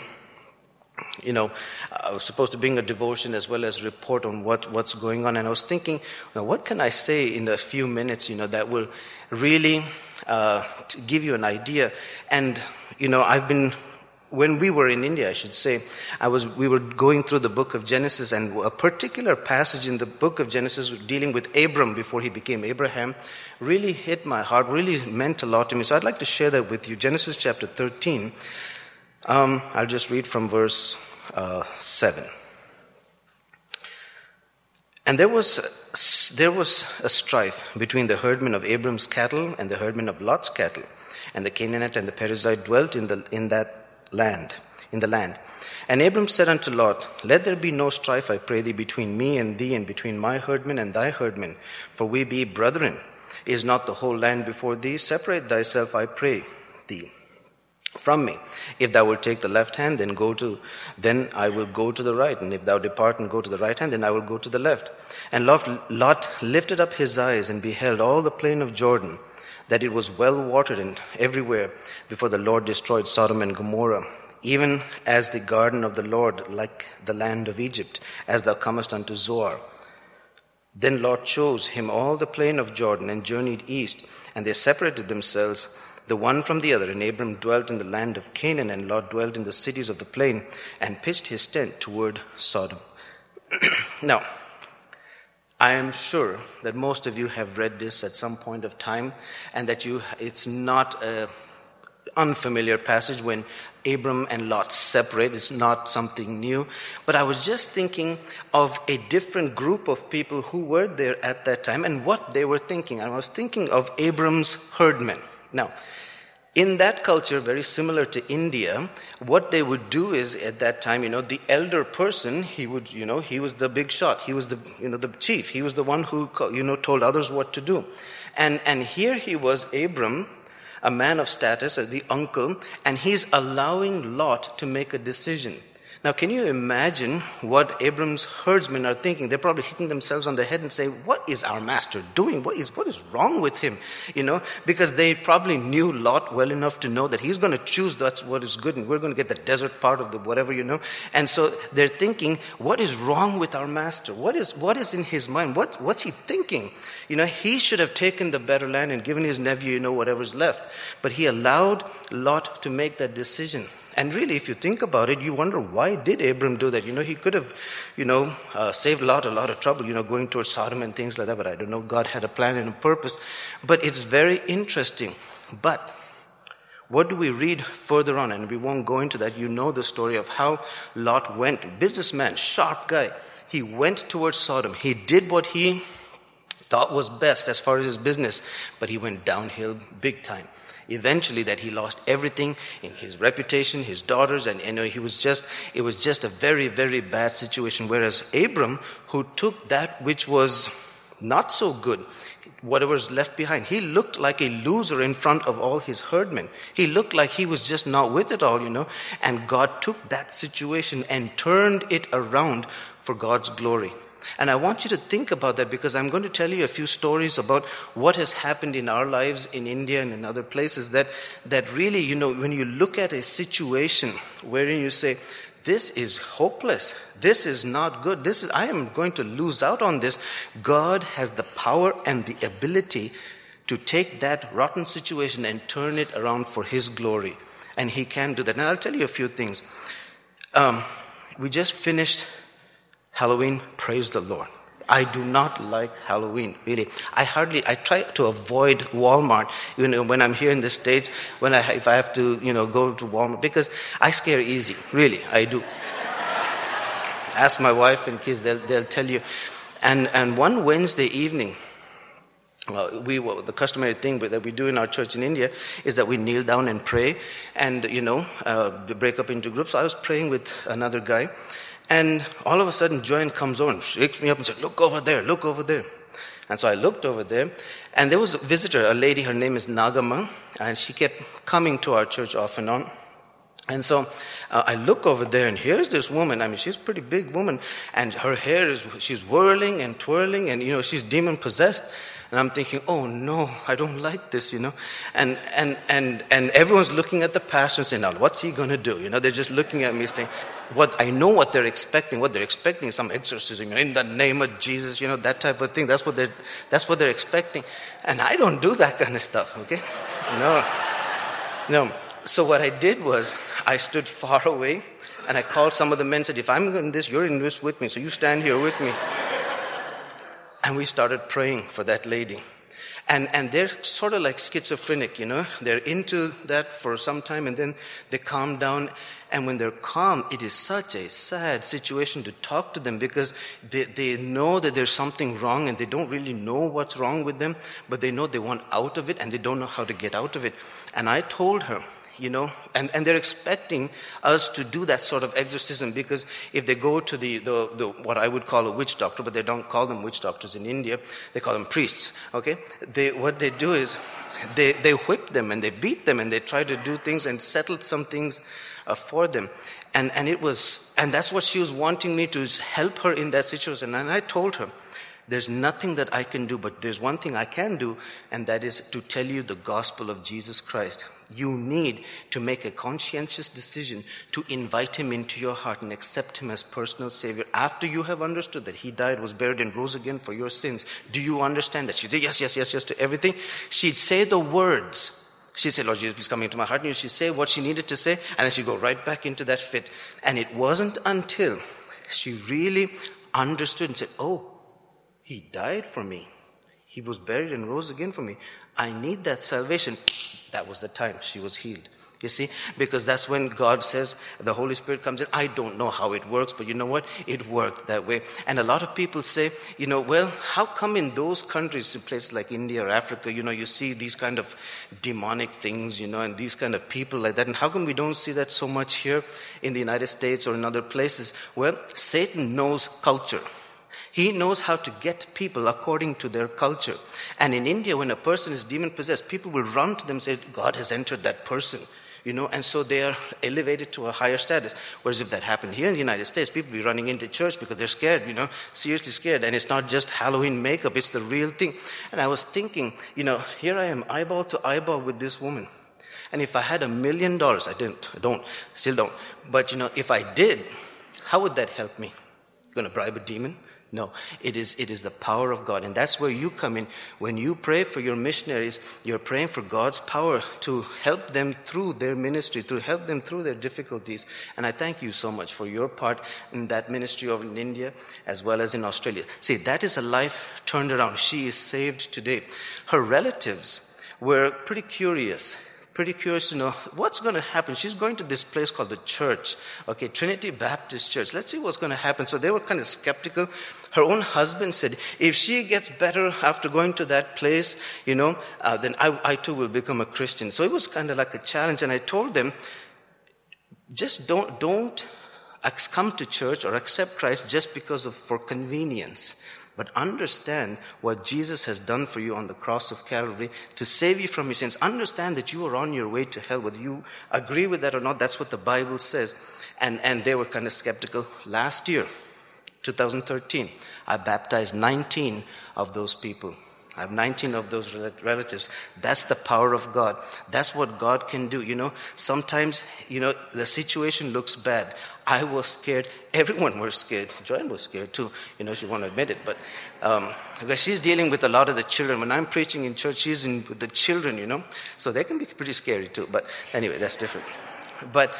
I was supposed to bring a devotion as well as report on what's going on, and I was thinking, what can I say in a few minutes, that will really give you an idea. And when we were in India, I should say, we were going through the book of Genesis, and a particular passage in the book of Genesis dealing with Abram before he became Abraham really hit my heart, really meant a lot to me. So I'd like to share that with you. Genesis chapter 13. I'll just read from verse 7. And there was a strife between the herdmen of Abram's cattle and the herdmen of Lot's cattle. And the Canaanite and the Perizzite dwelt in the land. And Abram said unto Lot, Let there be no strife, I pray thee, between me and thee, and between my herdmen and thy herdmen, for we be brethren. Is not the whole land before thee? Separate thyself, I pray thee, from me. If thou wilt take the left hand, then I will go to the right. And if thou depart and go to the right hand, then I will go to the left. And Lot lifted up his eyes and beheld all the plain of Jordan, that it was well watered and everywhere, before the Lord destroyed Sodom and Gomorrah, even as the garden of the Lord, like the land of Egypt, as thou comest unto Zoar. Then Lot chose him all the plain of Jordan and journeyed east, and they separated themselves, the one from the other. And Abram dwelt in the land of Canaan, and Lot dwelt in the cities of the plain, and pitched his tent toward Sodom. Now, I am sure that most of you have read this at some point of time, and that it's not an unfamiliar passage when Abram and Lot separate. It's not something new. But I was just thinking of a different group of people who were there at that time and what they were thinking. I was thinking of Abram's herdmen. Now, in that culture, very similar to India, what they would do is at that time, the elder person, he was the big shot. He was the chief. He was the one who, told others what to do. And here he was, Abram, a man of status, the uncle, and he's allowing Lot to make a decision. Now, can you imagine what Abram's herdsmen are thinking? They're probably hitting themselves on the head and saying, what is our master doing? What is wrong with him? Because they probably knew Lot well enough to know that he's going to choose that's what is good, and we're going to get the desert part of the whatever, And so they're thinking, what is wrong with our master? What is in his mind? What's he thinking? He should have taken the better land and given his nephew, whatever's left. But he allowed Lot to make that decision. And really, if you think about it, you wonder, why did Abram do that? He could have, saved Lot a lot of trouble, going towards Sodom and things like that. But I don't know, God had a plan and a purpose. But it's very interesting. But what do we read further on? And we won't go into that. You know the story of how Lot went. Businessman, sharp guy. He went towards Sodom. He did what he thought was best as far as his business. But he went downhill big time. Eventually that he lost everything in his reputation, his daughters, and it was just a very, very bad situation. Whereas Abram, who took that which was not so good, whatever was left behind, he looked like a loser in front of all his herdmen. He looked like he was just not with it all, and God took that situation and turned it around for God's glory. And I want you to think about that, because I'm going to tell you a few stories about what has happened in our lives in India and in other places that really, when you look at a situation wherein you say, this is hopeless, this is not good, I am going to lose out on this. God has the power and the ability to take that rotten situation and turn it around for His glory. And He can do that. And I'll tell you a few things. We just finished Halloween, praise the Lord. I do not like Halloween, really. I try to avoid Walmart, when I'm here in the States, if I have to, go to Walmart, because I scare easy, really, I do. Ask my wife and kids, they'll tell you. And one Wednesday evening, the customary thing that we do in our church in India is that we kneel down and pray and, break up into groups. So I was praying with another guy. And all of a sudden, Joanne comes over and shakes me up and said, look over there, look over there. And so I looked over there, and there was a visitor, a lady, her name is Nagama, and she kept coming to our church off and on. And so I look over there, and here's this woman. She's a pretty big woman, and her hair she's whirling and twirling, and, she's demon-possessed. And I'm thinking, oh no, I don't like this, And everyone's looking at the pastor and saying, now what's he going to do? They're just looking at me saying, I know what they're expecting. What they're expecting is some exorcism, in the name of Jesus, that type of thing. That's what they're expecting. And I don't do that kind of stuff, okay? No. So what I did was I stood far away and I called some of the men and said, if I'm in this, you're in this with me. So you stand here with me. And we started praying for that lady. And they're sort of like schizophrenic, They're into that for some time and then they calm down. And when they're calm, it is such a sad situation to talk to them because they know that there's something wrong and they don't really know what's wrong with them, but they know they want out of it and they don't know how to get out of it. And I told her, and they're expecting us to do that sort of exorcism, because if they go to the what I would call a witch doctor, but they don't call them witch doctors in India, they call them priests, okay? What they do is they whip them and they beat them and they try to do things and settle some things for them. And that's what she was wanting me to help her in that situation. And I told her, there's nothing that I can do, but there's one thing I can do, and that is to tell you the gospel of Jesus Christ. You need to make a conscientious decision to invite him into your heart and accept him as personal Savior. After you have understood that he died, was buried, and rose again for your sins, do you understand that? She'd say yes to everything. She'd say the words. She'd say, Lord Jesus, please come into my heart. And she'd say what she needed to say, and then she'd go right back into that fit. And it wasn't until she really understood and said, oh, he died for me. He was buried and rose again for me. I need that salvation. That was the time she was healed. You see, because that's when God says, the Holy Spirit comes in. I don't know how it works, but you know what? It worked that way. And a lot of people say, well, how come in those countries, in places like India or Africa, you see these kind of demonic things, and these kind of people like that. And how come we don't see that so much here in the United States or in other places? Well, Satan knows culture. He knows how to get people according to their culture. And in India, when a person is demon-possessed, people will run to them and say, God has entered that person. And so they are elevated to a higher status. Whereas if that happened here in the United States, people will be running into church because they're scared, seriously scared. And it's not just Halloween makeup, it's the real thing. And I was thinking, here I am, eyeball to eyeball with this woman. And if I had $1 million, still don't. But, if I did, how would that help me? Going to bribe a demon? No, it is the power of God. And that's where you come in. When you pray for your missionaries, you're praying for God's power to help them through their ministry, to help them through their difficulties. And I thank you so much for your part in that ministry over in India as well as in Australia. See, that is a life turned around. She is saved today. Her relatives were pretty curious to know what's going to happen. She's going to this place called the church, okay, Trinity Baptist Church. Let's see what's going to happen. So they were kind of skeptical. Her own husband said, if she gets better after going to that place, then I too will become a Christian. So it was kind of like a challenge. And I told them, just don't come to church or accept Christ just for convenience. But understand what Jesus has done for you on the cross of Calvary to save you from your sins. Understand that you are on your way to hell. Whether you agree with that or not, that's what the Bible says. And they were kind of skeptical. Last year, 2013, I baptized 19 of those people. I have 19 of those relatives. That's the power of God. That's what God can do. Sometimes, the situation looks bad. I was scared. Everyone was scared. Joanne was scared too. She won't admit it. But because she's dealing with a lot of the children. When I'm preaching in church, she's in with the children, So they can be pretty scary too. But anyway, that's different. But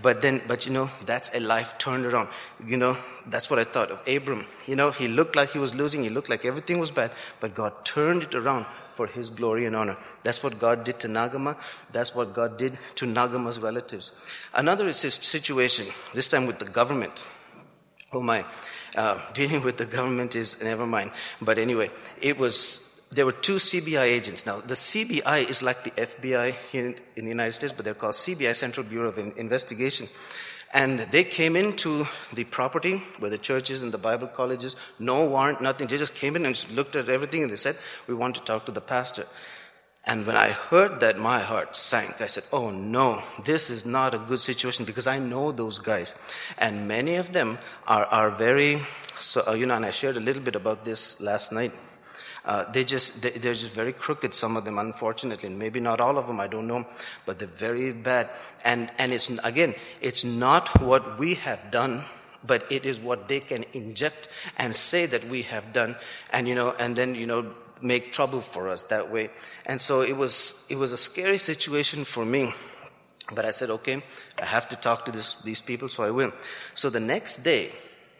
that's a life turned around. That's what I thought of Abram. He looked like he was losing. He looked like everything was bad. But God turned it around for his glory and honor. That's what God did to Nagama. That's what God did to Nagama's relatives. Another is his situation, this time with the government. Oh my, dealing with the government is never mind. But anyway, there were 2 CBI agents. Now, the CBI is like the FBI here in the United States, but they're called CBI, Central Bureau of Investigation. And they came into the property where the churches and the Bible colleges, no warrant, nothing. They just came in and looked at everything and they said, we want to talk to the pastor. And when I heard that, my heart sank. I said, oh no, this is not a good situation, because I know those guys. And many of them are very, and I shared a little bit about this last night. They're just very crooked, some of them, unfortunately. And maybe not all of them, I don't know. But they're very bad. And it's not what we have done, but it is what they can inject and say that we have done. And, and then, make trouble for us that way. And so it was a scary situation for me. But I said, okay, I have to talk to these people, so I will. So the next day,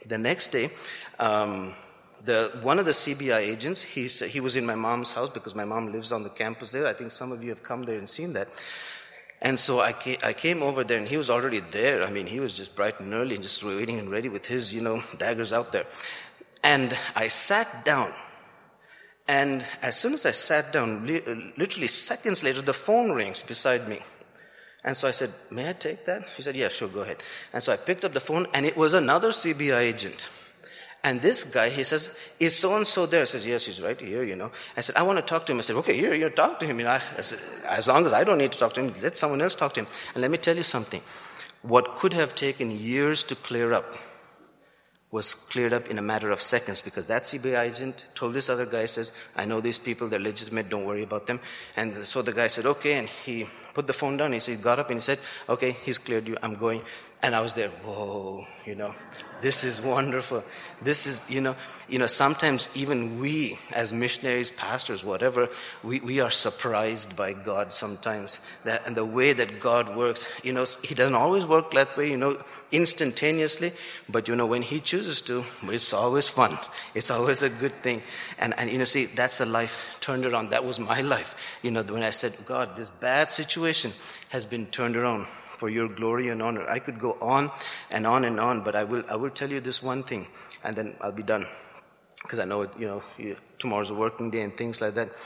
one of the CBI agents, he was in my mom's house because my mom lives on the campus there. I think some of you have come there and seen that. And so I came over there and he was already there. I mean, he was just bright and early and just waiting and ready with his, daggers out there. And I sat down. And as soon as I sat down, literally seconds later, the phone rings beside me. And so I said, may I take that? He said, yeah, sure, go ahead. And so I picked up the phone, and it was another CBI agent. And this guy, he says, is so-and-so there? I says, yes, he's right here, you know. I said, I want to talk to him. I said, okay, here, you talk to him. You know, I said, as long as I don't need to talk to him, let someone else talk to him. And let me tell you something. What could have taken years to clear up was cleared up in a matter of seconds, because that CBI agent told this other guy, says, I know these people, they're legitimate, don't worry about them. And so the guy said, okay, and he put the phone down. He got up and he said, okay, he's cleared you, I'm going. And I was there, whoa, you know, this is wonderful. This is, you know, sometimes even we as missionaries, pastors, whatever, we are surprised by God sometimes. That, and the way that God works, you know, He doesn't always work that way, you know, instantaneously. But, you know, when He chooses to, it's always fun. It's always a good thing. And you know, see, that's a life turned around. That was my life. You know, when I said, God, this bad situation has been turned around for your glory and honor. I could go on and on and on, but I will tell you this one thing, and then I'll be done, because I know tomorrow's a working day and things like that.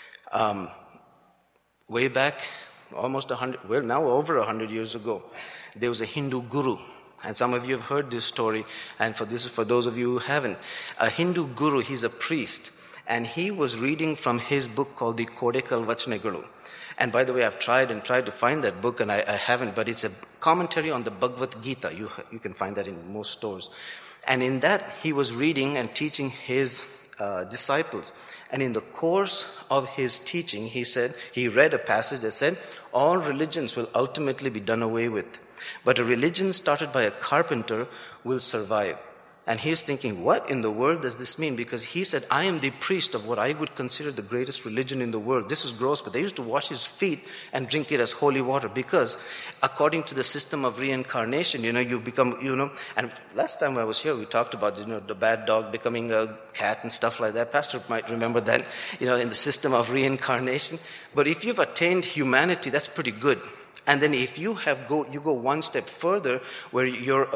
Way back, almost 100, well, now over 100 years ago, there was a Hindu guru, and some of you have heard this story, and for those of you who haven't, a Hindu guru, he's a priest, and he was reading from his book called the Kodekal Vachanagalu. And by the way, I've tried to find that book, and I haven't, but it's a commentary on the Bhagavad Gita. You can find that in most stores. And in that, he was reading and teaching his disciples. And in the course of his teaching, he read a passage that said, all religions will ultimately be done away with, but a religion started by a carpenter will survive. And he's thinking, what in the world does this mean? Because he said, I am the priest of what I would consider the greatest religion in the world. This is gross, but they used to wash his feet and drink it as holy water, because according to the system of reincarnation, you become, and last time I was here, we talked about, the bad dog becoming a cat and stuff like that. Pastor might remember that, in the system of reincarnation. But if you've attained humanity, that's pretty good. And then if you go one step further, where you're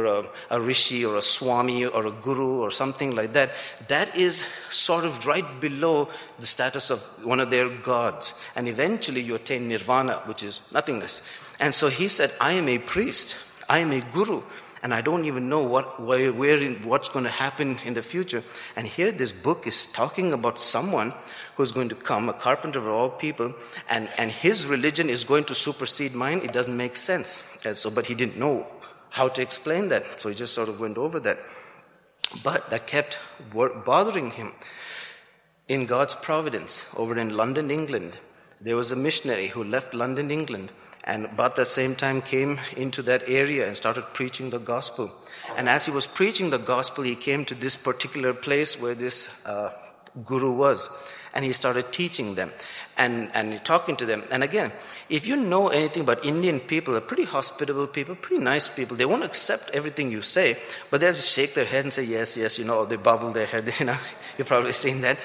a rishi or a swami or a guru or something like that, that is sort of right below the status of one of their gods. And eventually you attain nirvana, which is nothingness. And so he said, I am a priest, I am a guru, and I don't even know what's going to happen in the future. And here this book is talking about someone who's going to come, a carpenter of all people, and his religion is going to supersede mine. It doesn't make sense. But he didn't know how to explain that, so he just sort of went over that. But that kept bothering him. In God's providence, over in London, England, there was a missionary who left London, England, and about the same time came into that area and started preaching the gospel. And as he was preaching the gospel, he came to this particular place where this guru was. And he started teaching them and talking to them. And again, if you know anything about Indian people, they're pretty hospitable people, pretty nice people. They won't accept everything you say, but they'll just shake their head and say, yes, or they bobble their head, you've probably seen that.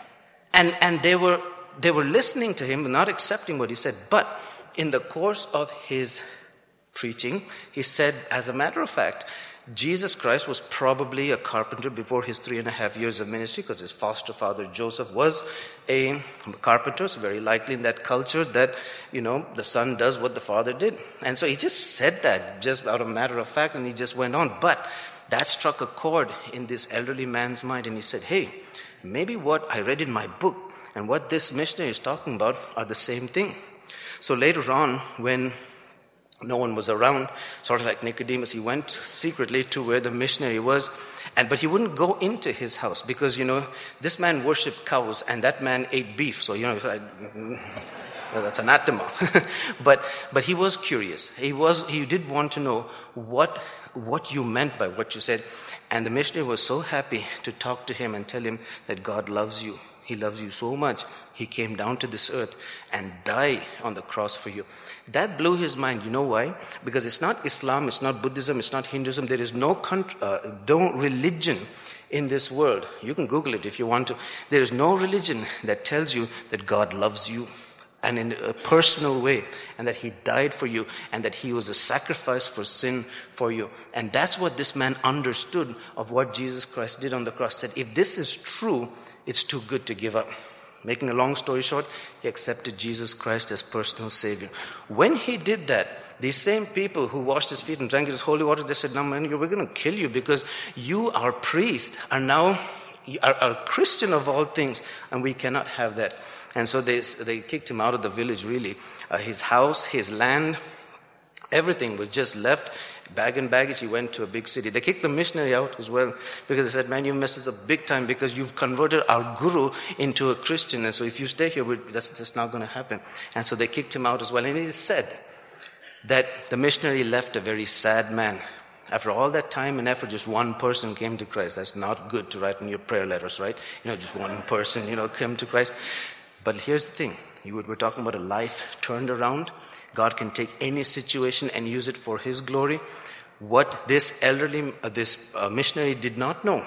And they were listening to him, not accepting what he said. But in the course of his preaching, he said, as a matter of fact, Jesus Christ was probably a carpenter before his 3.5 years of ministry, because his foster father Joseph was a carpenter. So very likely in that culture that, the son does what the father did. And so he just said that just out of matter of fact, and he just went on. But that struck a chord in this elderly man's mind, and he said, hey, maybe what I read in my book and what this missionary is talking about are the same thing. So later on, when no one was around, sort of like Nicodemus, he went secretly to where the missionary was, but he wouldn't go into his house because, this man worshipped cows and that man ate beef. So, that's anathema. But he was curious. He did want to know what you meant by what you said. And the missionary was so happy to talk to him and tell him that God loves you. He loves you so much. He came down to this earth and died on the cross for you. That blew his mind. You know why? Because it's not Islam, it's not Buddhism, it's not Hinduism. There is no religion in this world. You can Google it if you want to. There is no religion that tells you that God loves you, and in a personal way, and that he died for you, and that he was a sacrifice for sin for you. And that's what this man understood of what Jesus Christ did on the cross. Said, if this is true, it's too good to give up. Making a long story short, he accepted Jesus Christ as personal Savior. When he did that, these same people who washed his feet and drank his holy water, they said, "No, man, we're going to kill you because you, our priest, are now a Christian of all things, and we cannot have that." And so they kicked him out of the village, really. His house, his land, everything was just left. Bag and baggage, he went to a big city. They kicked the missionary out as well because they said, "Man, you messed us up big time because you've converted our guru into a Christian. And so if you stay here, that's just not going to happen." And so they kicked him out as well. And it is said that the missionary left a very sad man. After all that time and effort, just one person came to Christ. That's not good to write in your prayer letters, right? Just one person, came to Christ. But here's the thing. We're talking about a life turned around. God can take any situation and use it for His glory. What this missionary did not know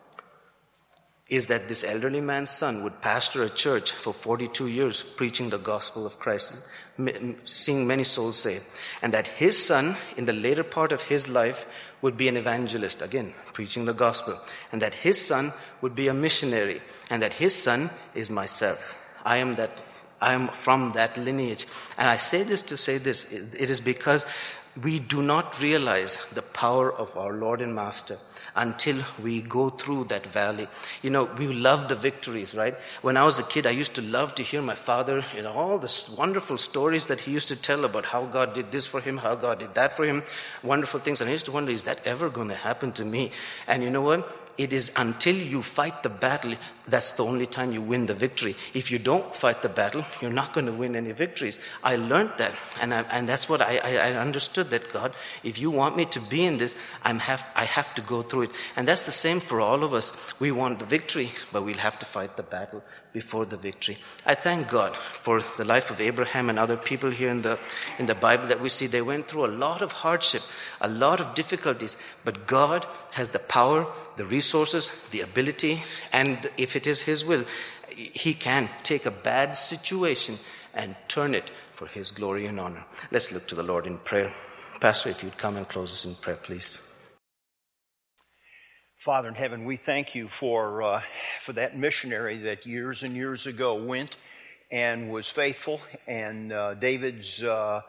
is that this elderly man's son would pastor a church for 42 years, preaching the gospel of Christ, seeing many souls saved. And that his son, in the later part of his life, would be an evangelist, again, preaching the gospel. And that his son would be a missionary. And that his son is myself. I am from that lineage. And I say this to say this. It is because we do not realize the power of our Lord and Master until we go through that valley. We love the victories, right? When I was a kid, I used to love to hear my father, all the wonderful stories that he used to tell about how God did this for him, how God did that for him, wonderful things. And I used to wonder, is that ever going to happen to me? And you know what? It is until you fight the battle, that's the only time you win the victory. If you don't fight the battle, you're not going to win any victories. I learned that, and that's what I understood, that God, if you want me to be in this, I have to go through it. And that's the same for all of us. We want the victory, but we'll have to fight the battle before the victory. I thank God for the life of Abraham and other people here in the Bible that we see. They went through a lot of hardship, a lot of difficulties, but God has the power, the resources, the ability, and if it is His will, He can take a bad situation and turn it for His glory and honor. Let's look to the Lord in prayer. Pastor, if you'd come and close us in prayer, please. Father in heaven, we thank you for that missionary that years and years ago went and was faithful, and David's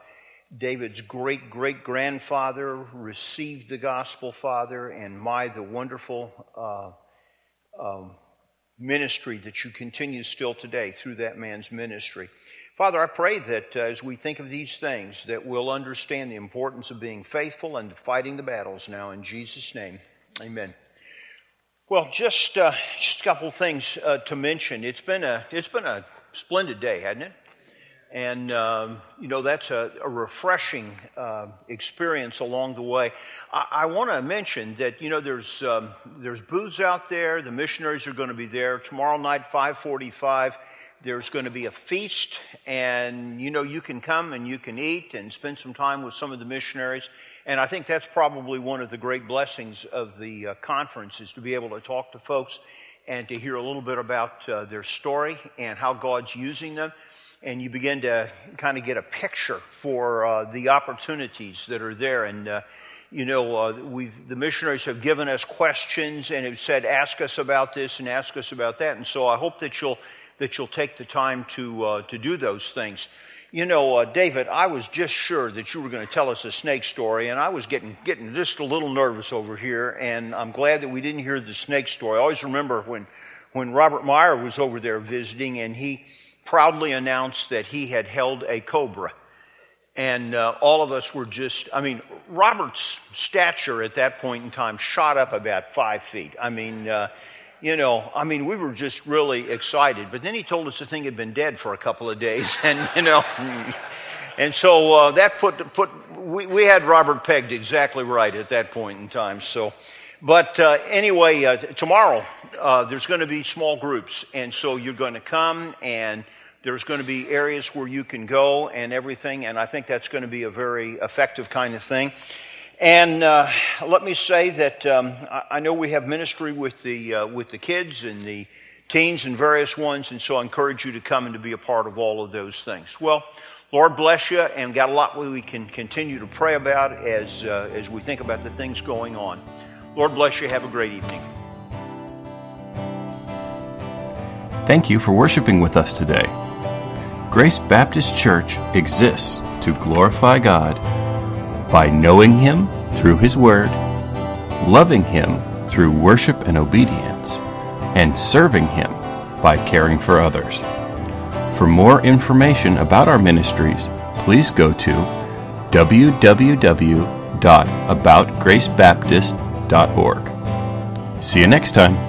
great-great-grandfather received the gospel, Father, and the wonderful ministry that you continue still today through that man's ministry. Father, I pray that as we think of these things, that we'll understand the importance of being faithful and fighting the battles now. In Jesus' name, amen. Well, just a couple things to mention. It's been a splendid day, hasn't it? And, that's a refreshing experience along the way. I want to mention that, there's booths out there. The missionaries are going to be there. Tomorrow night, 5:45, there's going to be a feast. And, you can come and you can eat and spend some time with some of the missionaries. And I think that's probably one of the great blessings of the conference, is to be able to talk to folks and to hear a little bit about their story and how God's using them. And you begin to kind of get a picture for the opportunities that are there. And, the missionaries have given us questions and have said, ask us about this and ask us about that. And so I hope that you'll take the time to do those things. David, I was just sure that you were going to tell us a snake story, and I was getting just a little nervous over here, and I'm glad that we didn't hear the snake story. I always remember when Robert Meyer was over there visiting, and he proudly announced that he had held a cobra. And all of us were Robert's stature at that point in time shot up about 5 feet. We were just really excited. But then he told us the thing had been dead for a couple of days. And, and so that we had Robert pegged exactly right at that point in time. So, but anyway, tomorrow there's going to be small groups. And so you're going to come, and there's going to be areas where you can go and everything. And I think that's going to be a very effective kind of thing. And let me say that I know we have ministry with the kids and the teens and various ones, and so I encourage you to come and to be a part of all of those things. Well, Lord bless you, and got a lot we can continue to pray about as we think about the things going on. Lord bless you. Have a great evening. Thank you for worshiping with us today. Grace Baptist Church exists to glorify God by knowing Him through His Word, loving Him through worship and obedience, and serving Him by caring for others. For more information about our ministries, please go to www.aboutgracebaptist.org. See you next time.